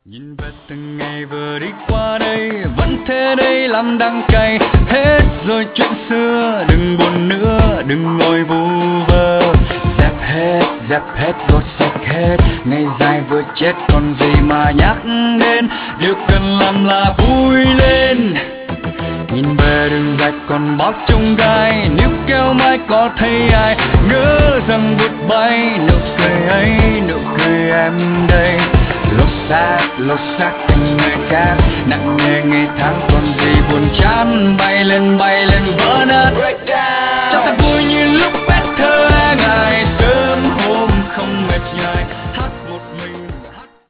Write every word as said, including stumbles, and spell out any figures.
Nhìn về từng ngày vừa đi qua đây, vẫn thế đây làm đắng cay. Hết rồi chuyện xưa, đừng buồn nữa, đừng ngồi vu vơ. Dẹp hết, dẹp hết, gột sạch hết. Ngày dài vừa chết còn gì mà nhắc đến. Điều cần làm là vui lên. Nhìn về đường rạch còn bóp trong gai. Nếu kêu mai có thấy ai ngỡ rằng vụt bay. Nụ cười ấy, nụ cười em đây. Lột xác, lột xác thành người khác. Nặng nề ngày tháng còn gì buồn chán. Bay lên bay